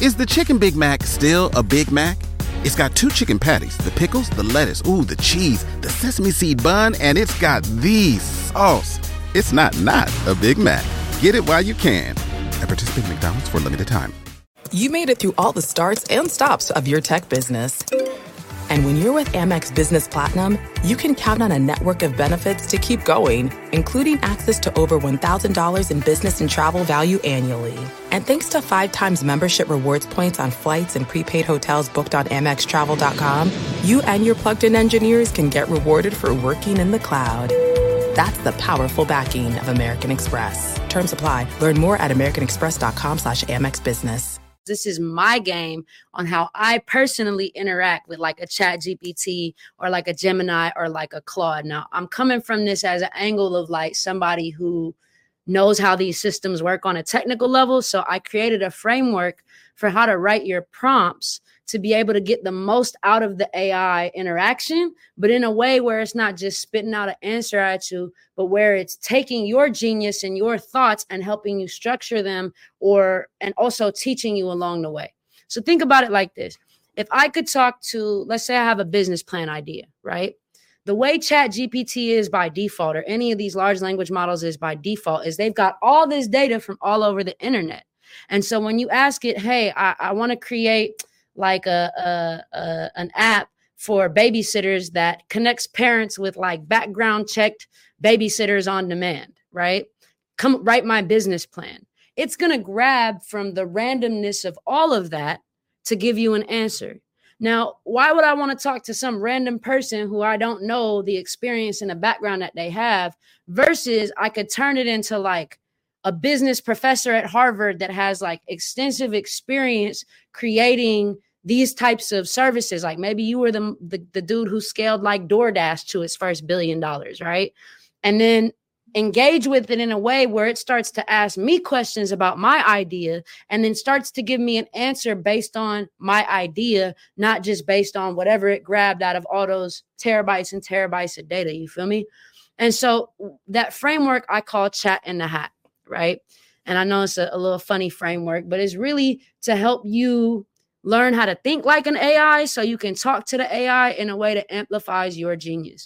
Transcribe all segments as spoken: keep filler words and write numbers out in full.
Is the Chicken Big Mac still a Big Mac? It's got two chicken patties, the pickles, the lettuce, ooh, the cheese, the sesame seed bun, and it's got the sauce. It's not not a Big Mac. Get it while you can. At participating McDonald's for a limited time. You made it through all the starts and stops of your tech business. And when you're with Amex Business Platinum, you can count on a network of benefits to keep going, including access to over one thousand dollars in business and travel value annually. And thanks to five times membership rewards points on flights and prepaid hotels booked on Amex Travel dot com, you and your plugged-in engineers can get rewarded for working in the cloud. That's the powerful backing of American Express. Terms apply. Learn more at americanexpress.com slash Amex Business. This is my game on how I personally interact with like a Chat G P T or like a Gemini or like a Claude. Now, I'm coming from this as an angle of like somebody who knows how these systems work on a technical level. So I created a framework for how to write your prompts to be able to get the most out of the A I interaction, but in a way where it's not just spitting out an answer at you, but where it's taking your genius and your thoughts and helping you structure them, or and also teaching you along the way. So think about it like this. If I could talk to, let's say I have a business plan idea, right? The way Chat G P T is by default, or any of these large language models is by default, is they've got all this data from all over the internet. And so when you ask it, hey, I, I want to create like a, a, a an app for babysitters that connects parents with like background checked babysitters on demand, right? Come write my business plan. It's going to grab from the randomness of all of that to give you an answer. Now, why would I want to talk to some random person who I don't know the experience and the background that they have, versus I could turn it into like a business professor at Harvard that has like extensive experience creating these types of services. Like maybe you were the, the, the dude who scaled like DoorDash to its first billion dollars, right? And then engage with it in a way where it starts to ask me questions about my idea and then starts to give me an answer based on my idea, not just based on whatever it grabbed out of all those terabytes and terabytes of data. You feel me? And so that framework I call Chat in the Hat, right? And I know it's a, a little funny framework, but it's really to help you learn how to think like an A I so you can talk to the A I in a way that amplifies your genius.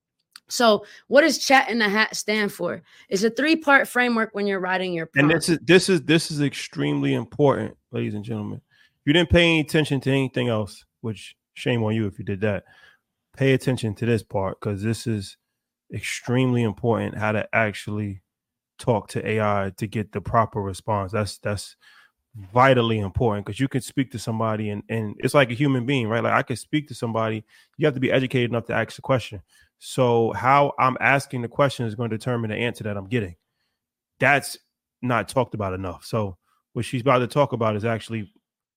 So what does Chat in the Hat stand for? It's a three-part framework when you're writing your prompt. And this is this is this is extremely important, ladies and gentlemen. If you didn't pay any attention to anything else, which shame on you if you did that, pay attention to this part, because this is extremely important, how to actually talk to A I to get the proper response. That's that's vitally important, because you can speak to somebody and, and it's like a human being, right? Like I could speak to somebody. You have to be educated enough to ask the question. So how I'm asking the question is going to determine the answer that I'm getting. That's not talked about enough. So what she's about to talk about is actually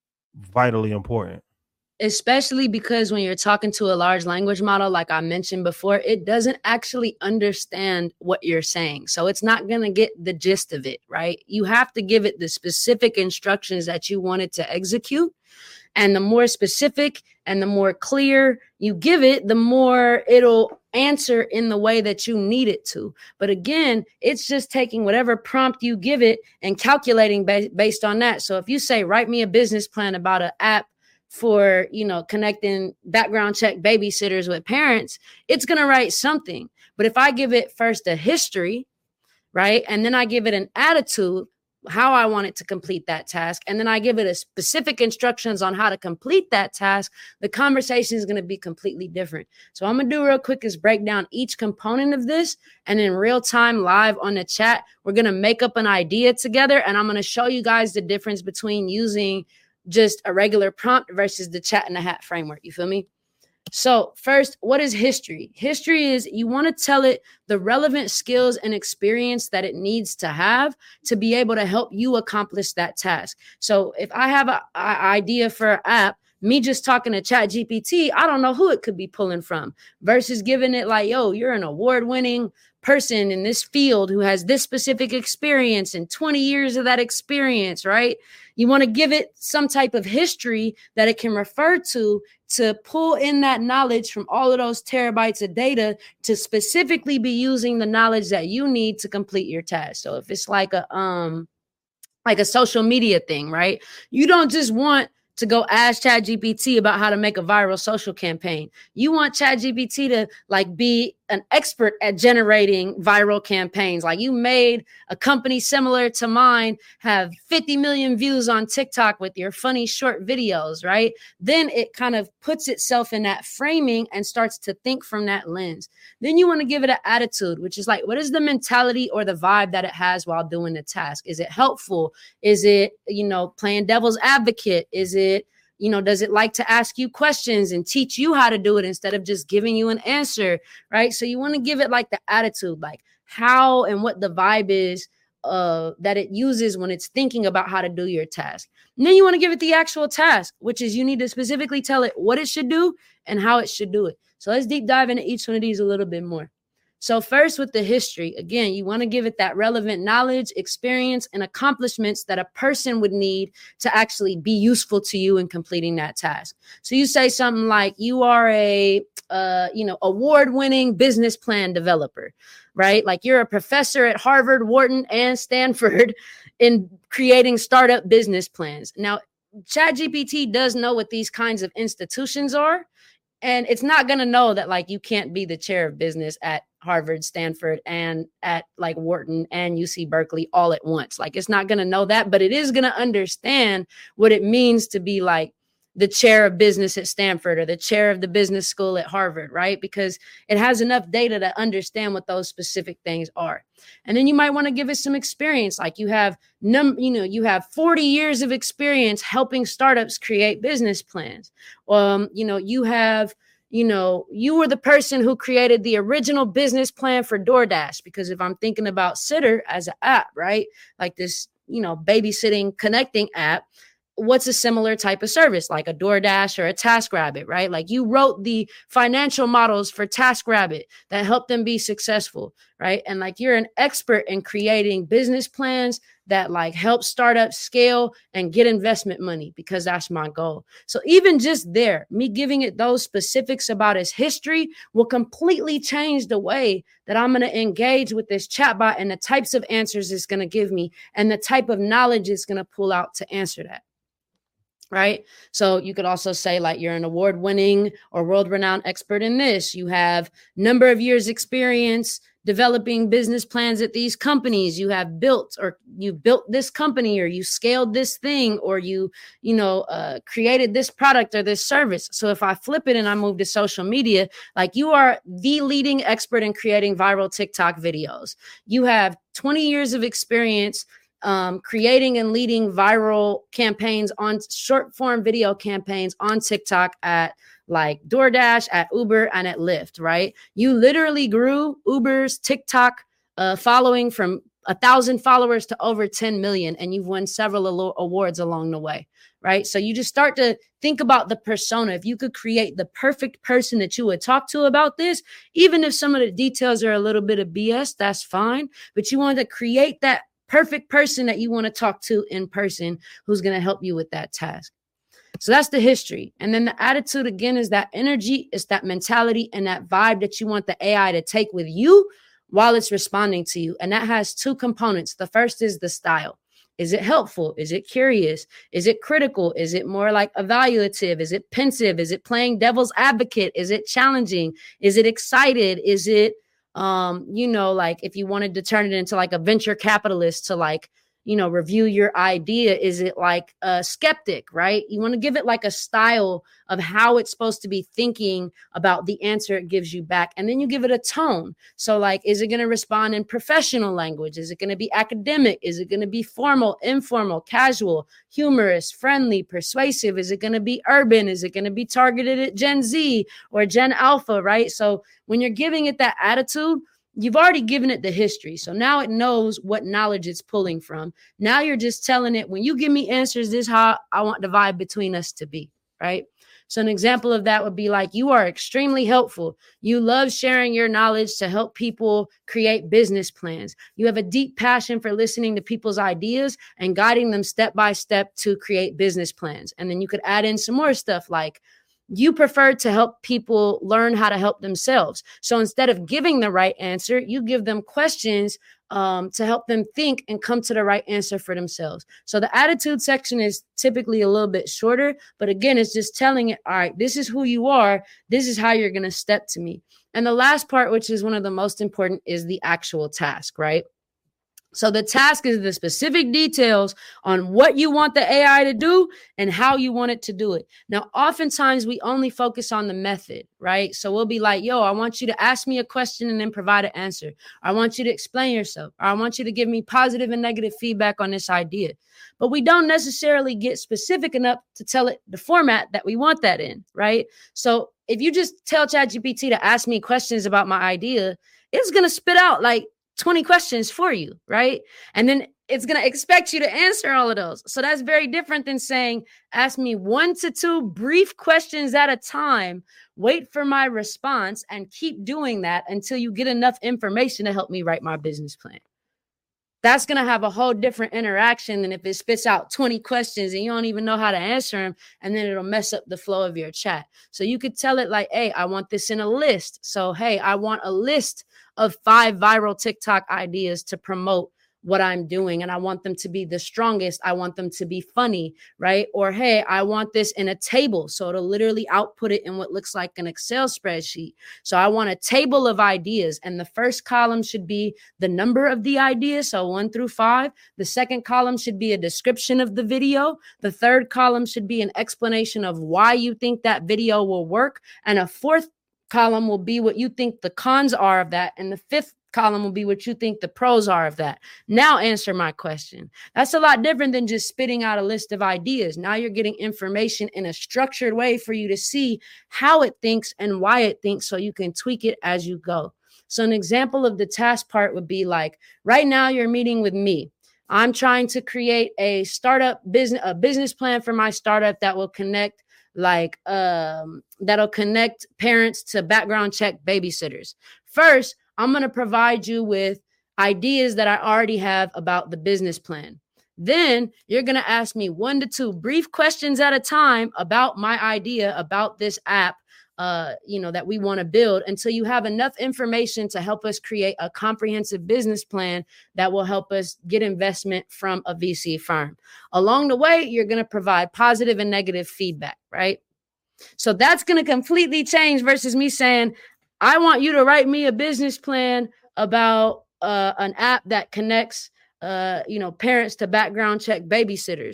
vitally important. Especially because when you're talking to a large language model, like I mentioned before, it doesn't actually understand what you're saying. So it's not going to get the gist of it, right? You have to give it the specific instructions that you want it to execute. And the more specific and the more clear you give it, the more it'll answer in the way that you need it to. But again, it's just taking whatever prompt you give it and calculating ba- based on that. So if you say, write me a business plan about an app for, you know, connecting background check babysitters with parents, it's going to write something. But if I give it first a history, right, and then I give it an attitude, how I want it to complete that task, and then I give it a specific instructions on how to complete that task, the conversation is going to be completely different. So I'm going to do real quick is break down each component of this, and in real time live on the chat, we're going to make up an idea together, and I'm going to show you guys the difference between using just a regular prompt versus the Chat in the Hat framework. You feel me? So first, what is history? History is you want to tell it the relevant skills and experience that it needs to have to be able to help you accomplish that task. So if I have an idea for an app, me just talking to Chat G P T, I don't know who it could be pulling from, versus giving it like, yo, you're an award-winning person in this field who has this specific experience and twenty years of that experience, right? You want to give it some type of history that it can refer to to pull in that knowledge from all of those terabytes of data to specifically be using the knowledge that you need to complete your task. So if it's like a, um, like a social media thing, right? You don't just want to go ask ChatGPT about how to make a viral social campaign. You want ChatGPT to like be an expert at generating viral campaigns. Like you made a company similar to mine have fifty million views on TikTok with your funny short videos, right? Then it kind of puts itself in that framing and starts to think from that lens. Then you want to give it an attitude, which is like, what is the mentality or the vibe that it has while doing the task? Is it helpful? Is it, you know, playing devil's advocate? Is it, you know, does it like to ask you questions and teach you how to do it instead of just giving you an answer, right? So you want to give it like the attitude, like how and what the vibe is uh, that it uses when it's thinking about how to do your task. And then you want to give it the actual task, which is you need to specifically tell it what it should do and how it should do it. So let's deep dive into each one of these a little bit more. So first with the history, again, you want to give it that relevant knowledge, experience, and accomplishments that a person would need to actually be useful to you in completing that task. So you say something like you are a, uh, you know, award-winning business plan developer, right? Like you're a professor at Harvard, Wharton, and Stanford in creating startup business plans. Now, ChatGPT does know what these kinds of institutions are. And it's not going to know that like you can't be the chair of business at Harvard, Stanford, and at like Wharton and U C Berkeley all at once. Like it's not going to know that, but it is going to understand what it means to be like the chair of business at Stanford or the chair of the business school at Harvard, right? Because it has enough data to understand what those specific things are. And then you might want to give it some experience. Like you have, num, you know, you have forty years of experience helping startups create business plans. Um, you know, you have, you know, you were the person who created the original business plan for DoorDash. Because if I'm thinking about Sitter as an app, right? Like this, you know, babysitting, connecting app, what's a similar type of service like a DoorDash or a TaskRabbit, right? Like you wrote the financial models for TaskRabbit that helped them be successful, right? And like you're an expert in creating business plans that like help startups scale and get investment money because that's my goal. So even just there, me giving it those specifics about its history will completely change the way that I'm going to engage with this chatbot and the types of answers it's going to give me and the type of knowledge it's going to pull out to answer that. Right. So you could also say like you're an award winning or world renowned expert in this. You have number of years experience developing business plans at these companies. You have built or you built this company or you scaled this thing or you, you know, uh, created this product or this service. So if I flip it and I move to social media, like you are the leading expert in creating viral TikTok videos. You have twenty years of experience Um, creating and leading viral campaigns on short form video campaigns on TikTok at like DoorDash, at Uber, and at Lyft, right? You literally grew Uber's TikTok uh, following from a thousand followers to over ten million, and you've won several alo- awards along the way, right? So you just start to think about the persona. If you could create the perfect person that you would talk to about this, even if some of the details are a little bit of B S, that's fine, but you want to create that perfect person that you want to talk to in person who's going to help you with that task. So that's the history. And then the attitude, again, is that energy, it's that mentality and that vibe that you want the A I to take with you while it's responding to you. And that has two components. The first is the style. Is it helpful? Is it curious? Is it critical? Is it more like evaluative? Is it pensive? Is it playing devil's advocate? Is it challenging? Is it excited? Is it Um, you know, like if you wanted to turn it into like a venture capitalist to like, you know, review your idea, is it like a skeptic, right? You want to give it like a style of how it's supposed to be thinking about the answer it gives you back. And then you give it a tone. So like, is it going to respond in professional language? Is it going to be academic? Is it going to be formal, informal, casual, humorous, friendly, persuasive? Is it going to be urban? Is it going to be targeted at Gen Z or Gen Alpha, right? So when you're giving it that attitude, you've already given it the history. So now it knows what knowledge it's pulling from. Now you're just telling it, when you give me answers, this is how I want the vibe between us to be, right? So an example of that would be like, you are extremely helpful. You love sharing your knowledge to help people create business plans. You have a deep passion for listening to people's ideas and guiding them step by step to create business plans. And then you could add in some more stuff like, you prefer to help people learn how to help themselves. So instead of giving the right answer, you give them questions um, to help them think and come to the right answer for themselves. So the attitude section is typically a little bit shorter, but again, it's just telling it, all right, this is who you are. This is how you're going to step to me. And the last part, which is one of the most important, is the actual task, right? So the task is the specific details on what you want the A I to do and how you want it to do it. Now, oftentimes we only focus on the method, right? So we'll be like, yo, I want you to ask me a question and then provide an answer. I want you to explain yourself. Or I want you to give me positive and negative feedback on this idea. But we don't necessarily get specific enough to tell it the format that we want that in, right? So if you just tell ChatGPT to ask me questions about my idea, it's going to spit out like twenty questions for you, right? And then it's going to expect you to answer all of those. So that's very different than saying, ask me one to two brief questions at a time, wait for my response, and keep doing that until you get enough information to help me write my business plan. That's going to have a whole different interaction than if it spits out twenty questions and you don't even know how to answer them, and then it'll mess up the flow of your chat. So you could tell it like, hey, I want this in a list. So, hey, I want a list of five viral TikTok ideas to promote what I'm doing, and I want them to be the strongest. I want them to be funny, right? Or, hey, I want this in a table. So it'll literally output it in what looks like an Excel spreadsheet. So I want a table of ideas, and the first column should be the number of the idea, so one through five. The second column should be a description of the video. The third column should be an explanation of why you think that video will work. And a fourth column will be what you think the cons are of that. And the fifth column will be what you think the pros are of that. Now answer my question. That's a lot different than just spitting out a list of ideas. Now you're getting information in a structured way for you to see how it thinks and why it thinks, so you can tweak it as you go. So an example of the task part would be like, right now you're meeting with me. I'm trying to create a startup business, a business plan for my startup that will connect like um that'll connect parents to background check babysitters. First, I'm going to provide you with ideas that I already have about the business plan. Then you're going to ask me one to two brief questions at a time about my idea, about this app, uh, you know, that we want to build, until you have enough information to help us create a comprehensive business plan that will help us get investment from a V C firm. Along the way, you're going to provide positive and negative feedback, right? So that's going to completely change versus me saying, I want you to write me a business plan about uh, an app that connects, uh, you know, parents to background check babysitters.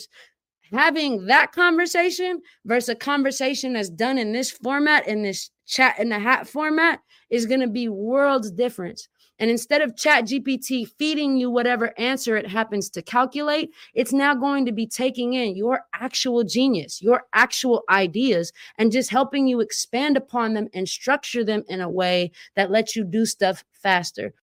Having that conversation versus a conversation that's done in this format, in this chat in the hat format, is going to be worlds difference. And instead of ChatGPT feeding you whatever answer it happens to calculate, it's now going to be taking in your actual genius, your actual ideas, and just helping you expand upon them and structure them in a way that lets you do stuff faster.